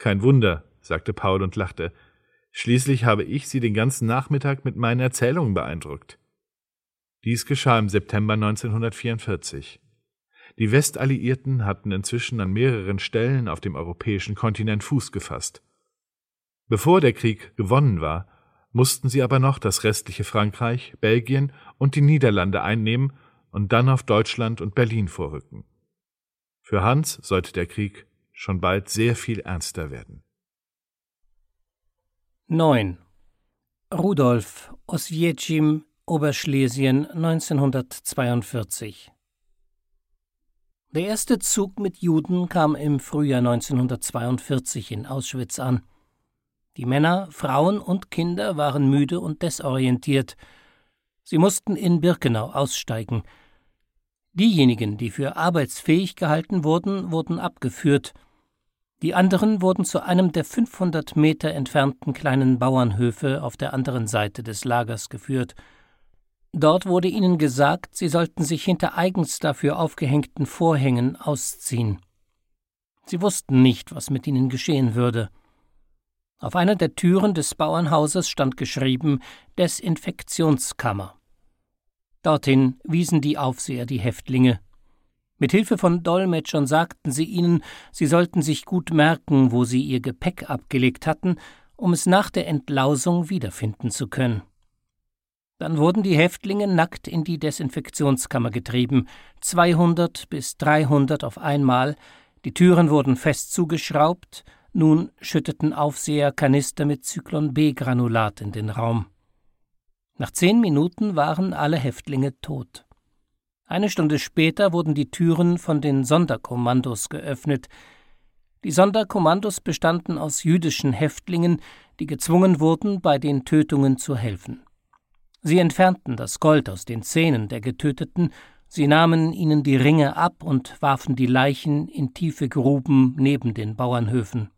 »Kein Wunder«, sagte Paul und lachte. »Schließlich habe ich Sie den ganzen Nachmittag mit meinen Erzählungen beeindruckt.« Dies geschah im September 1944. Die Westalliierten hatten inzwischen an mehreren Stellen auf dem europäischen Kontinent Fuß gefasst. Bevor der Krieg gewonnen war, mussten sie aber noch das restliche Frankreich, Belgien und die Niederlande einnehmen und dann auf Deutschland und Berlin vorrücken. Für Hans sollte der Krieg schon bald sehr viel ernster werden. 9. Rudolf, Oswiecim, Oberschlesien, 1942. Der erste Zug mit Juden kam im Frühjahr 1942 in Auschwitz an. Die Männer, Frauen und Kinder waren müde und desorientiert. Sie mussten in Birkenau aussteigen. Diejenigen, die für arbeitsfähig gehalten wurden, wurden abgeführt. Die anderen wurden zu einem der 500 Meter entfernten kleinen Bauernhöfe auf der anderen Seite des Lagers geführt. Dort wurde ihnen gesagt, sie sollten sich hinter eigens dafür aufgehängten Vorhängen ausziehen. Sie wussten nicht, was mit ihnen geschehen würde. Auf einer der Türen des Bauernhauses stand geschrieben »Desinfektionskammer«. Dorthin wiesen die Aufseher die Häftlinge. Mit Hilfe von Dolmetschern sagten sie ihnen, sie sollten sich gut merken, wo sie ihr Gepäck abgelegt hatten, um es nach der Entlausung wiederfinden zu können. Dann wurden die Häftlinge nackt in die Desinfektionskammer getrieben, 200 bis 300 auf einmal, die Türen wurden fest zugeschraubt, nun schütteten Aufseher Kanister mit Zyklon-B-Granulat in den Raum. Nach 10 Minuten waren alle Häftlinge tot. Eine Stunde später wurden die Türen von den Sonderkommandos geöffnet. Die Sonderkommandos bestanden aus jüdischen Häftlingen, die gezwungen wurden, bei den Tötungen zu helfen. Sie entfernten das Gold aus den Zähnen der Getöteten, sie nahmen ihnen die Ringe ab und warfen die Leichen in tiefe Gruben neben den Bauernhöfen.